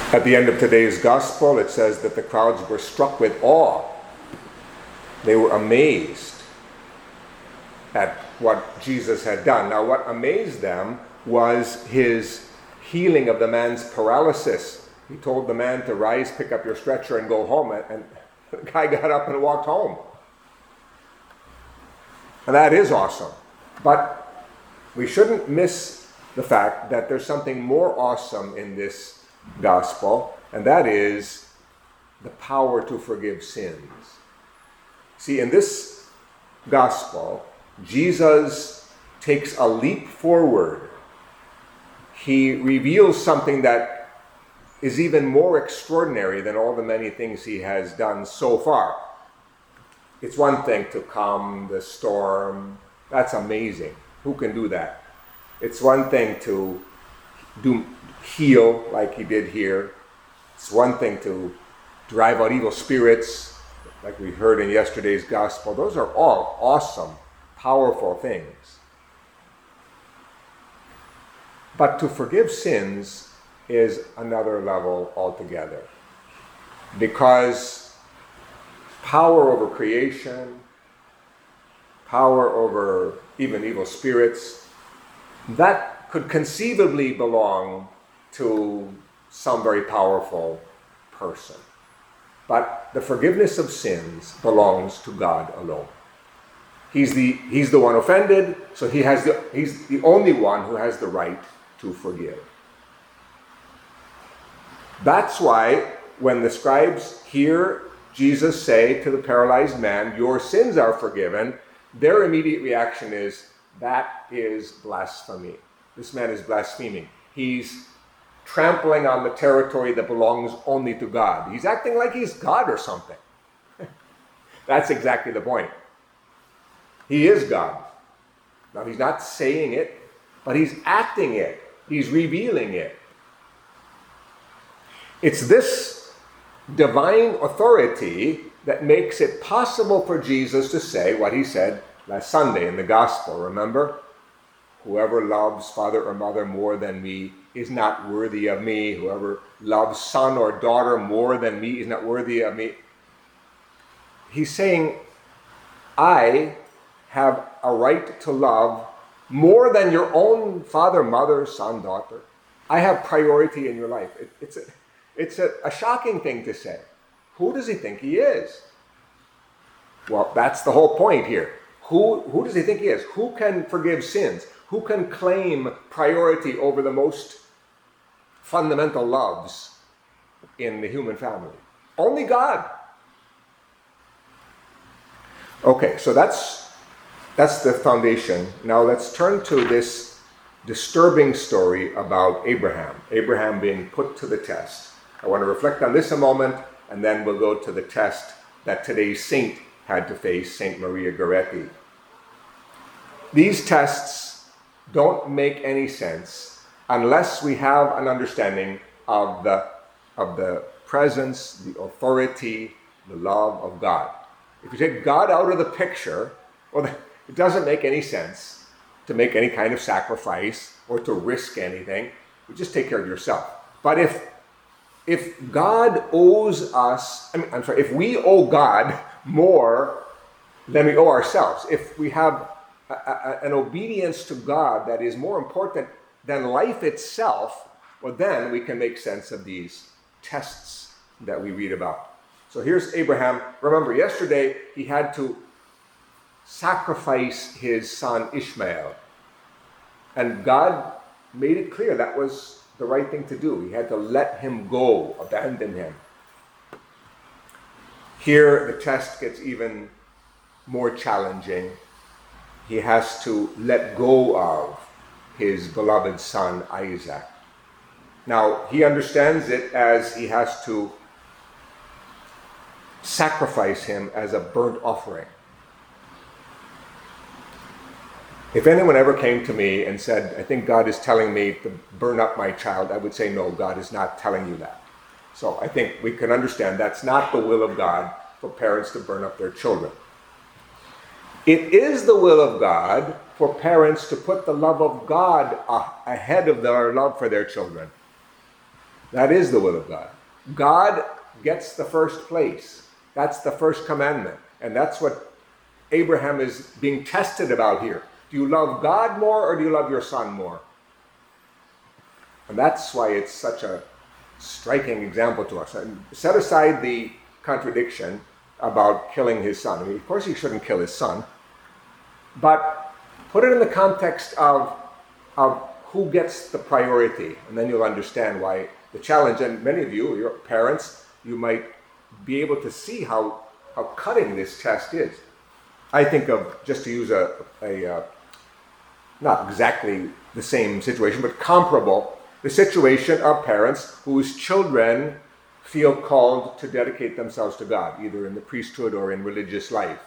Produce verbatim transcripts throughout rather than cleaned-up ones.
At the end of today's gospel, it says that the crowds were struck with awe. They were amazed at what Jesus had done. Now, what amazed them was his healing of the man's paralysis. He told the man to rise, pick up your stretcher, and go home. And the guy got up and walked home. And that is awesome. But we shouldn't miss the fact that there's something more awesome in this gospel, and that is the power to forgive sins. See, in this gospel, Jesus takes a leap forward. He reveals something that is even more extraordinary than all the many things he has done so far. It's one thing to calm the storm. That's amazing. Who can do that? It's one thing to do heal like he did here. It's one thing to drive out evil spirits like we heard in yesterday's gospel. Those are all awesome, powerful things. But to forgive sins is another level altogether, because power over creation, power over even evil spirits, that could conceivably belong to some very powerful person. But the forgiveness of sins belongs to God alone. He's the, he's the one offended, so he has the, he's the only one who has the right to forgive. That's why when the scribes hear Jesus say to the paralyzed man, "Your sins are forgiven," their immediate reaction is, that is blasphemy. This man is blaspheming. He's trampling on the territory that belongs only to God. He's acting like he's God or something. That's exactly the point. He is God. Now, he's not saying it, but he's acting it. He's revealing it. It's this divine authority that makes it possible for Jesus to say what he said last Sunday in the gospel. Remember? Whoever loves father or mother more than me is not worthy of me. Whoever loves son or daughter more than me is not worthy of me. He's saying, I have a right to love more than your own father, mother, son, daughter. I have priority in your life. It, it's a, it's a, a shocking thing to say. Who does he think he is? Well, that's the whole point here. Who, who does he think he is? Who can forgive sins? Who can claim priority over the most fundamental loves in the human family? Only God. Okay, so that's that's the foundation. Now let's turn to this disturbing story about Abraham. Abraham being put to the test. I want to reflect on this a moment, and then we'll go to the test that today's saint had to face, Saint Maria Goretti. These tests don't make any sense unless we have an understanding of the, of the presence, the authority, the love of God. If you take God out of the picture, well, it doesn't make any sense to make any kind of sacrifice or to risk anything. You just take care of yourself. But if if God owes us, I mean, I'm sorry, if we owe God more than we owe ourselves, if we have a, a, an obedience to God that is more important than life itself, well, then we can make sense of these tests that we read about. So here's Abraham. Remember, yesterday he had to sacrifice his son Ishmael. And God made it clear that was the right thing to do. He had to let him go, abandon him. Here the test gets even more challenging. He has to let go of his beloved son Isaac. Now, he understands it as he has to sacrifice him as a burnt offering. If anyone ever came to me and said, I think God is telling me to burn up my child, I would say, no, God is not telling you that. So I think we can understand that's not the will of God for parents to burn up their children. It is the will of God for parents to put the love of God ahead of their love for their children. That is the will of God. God gets the first place. That's the first commandment. And that's what Abraham is being tested about here. Do you love God more or do you love your son more? And that's why it's such a striking example to us. And set aside the contradiction about killing his son. I mean, of course he shouldn't kill his son. But put it in the context of, of who gets the priority. And then you'll understand why the challenge, and many of you, your parents, you might be able to see how, how cutting this test is. I think of, just to use a, a uh, not exactly the same situation, but comparable, the situation of parents whose children feel called to dedicate themselves to God, either in the priesthood or in religious life.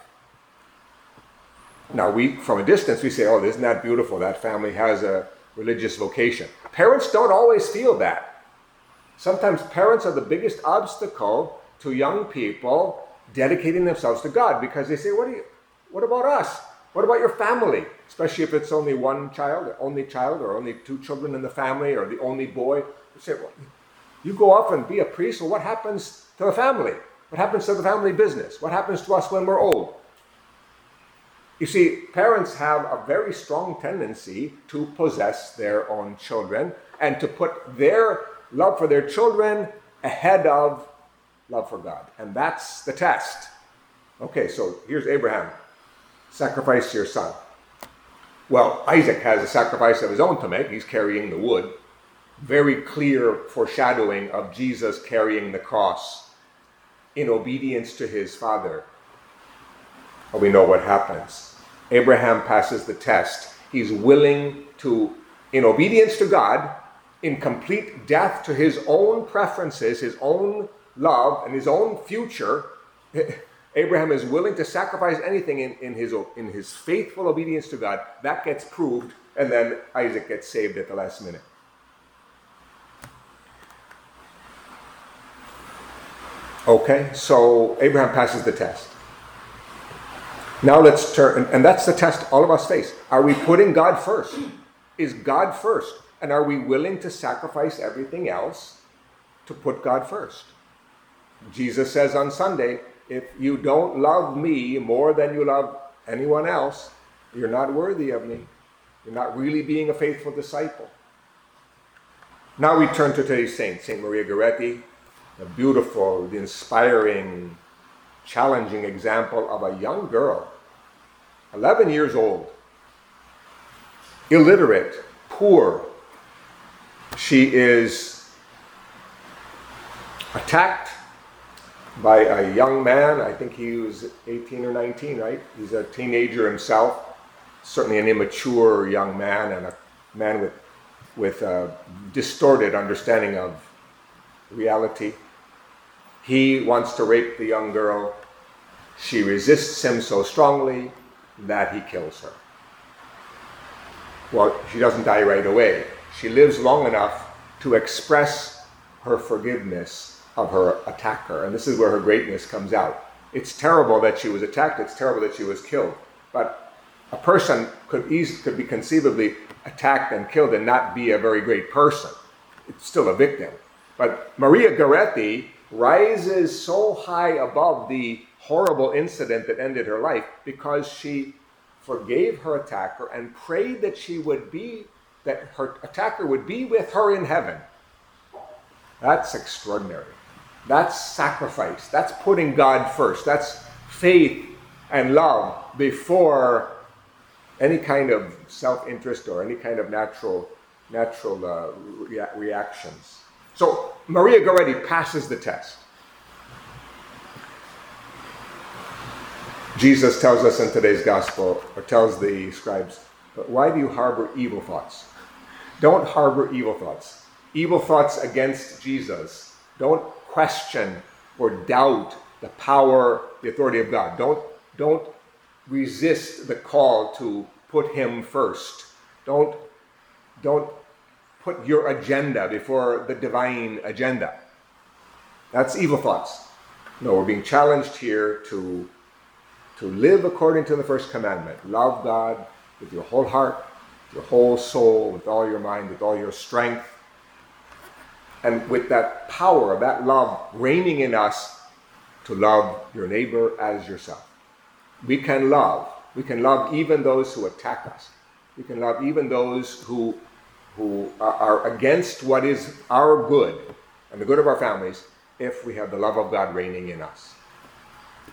Now, we, from a distance, we say, oh, isn't that beautiful? That family has a religious vocation. Parents don't always feel that. Sometimes parents are the biggest obstacle to young people dedicating themselves to God, because they say, what do you, what about us? What about your family? Especially if it's only one child, or only child, or only two children in the family, or the only boy. You say, well, you go off and be a priest, well, what happens to the family? What happens to the family business? What happens to us when we're old? You see, parents have a very strong tendency to possess their own children and to put their love for their children ahead of love for God. And that's the test. Okay, so here's Abraham. Sacrifice your son. Well, Isaac has a sacrifice of his own to make. He's carrying the wood. Very clear foreshadowing of Jesus carrying the cross in obedience to his father. Well, we know what happens. Abraham passes the test. He's willing to, in obedience to God, in complete death to his own preferences, his own love, and his own future, Abraham is willing to sacrifice anything in, in, his, in his faithful obedience to God. That gets proved, and then Isaac gets saved at the last minute. Okay, so Abraham passes the test. Now let's turn, and that's the test all of us face. Are we putting God first? Is God first? And are we willing to sacrifice everything else to put God first? Jesus says on Sunday, if you don't love me more than you love anyone else, you're not worthy of me. You're not really being a faithful disciple. Now we turn to today's saint, Saint Maria Goretti, the beautiful, the inspiring, challenging example of a young girl, eleven years old, illiterate, poor. She is attacked by a young man. I think he was eighteen or nineteen, right? He's a teenager himself, certainly an immature young man, and a man with, with a distorted understanding of reality. He wants to rape the young girl. She resists him so strongly that he kills her. Well, she doesn't die right away. She lives long enough to express her forgiveness of her attacker. And this is where her greatness comes out. It's terrible that she was attacked. It's terrible that she was killed. But a person could easily, could be conceivably attacked and killed and not be a very great person. It's still a victim. But Maria Goretti rises so high above the horrible incident that ended her life because she forgave her attacker and prayed that she would be, that her attacker would be with her in heaven. That's extraordinary. That's sacrifice. That's putting God first. That's faith and love before any kind of self-interest or any kind of natural, natural uh, rea- reactions. So Maria Goretti passes the test. Jesus tells us in today's gospel, or tells the scribes, but why do you harbor evil thoughts? Don't harbor evil thoughts. Evil thoughts against Jesus. Don't question or doubt the power, the authority of God. Don't, don't resist the call to put him first. Don't, don't put your agenda before the divine agenda. That's evil thoughts. No, we're being challenged here to, to live according to the first commandment. Love God with your whole heart, your whole soul, with all your mind, with all your strength. and with that power, that love reigning in us, to love your neighbor as yourself. We can love. We can love even those who attack us. We can love even those who, who are against what is our good and the good of our families, if we have the love of God reigning in us.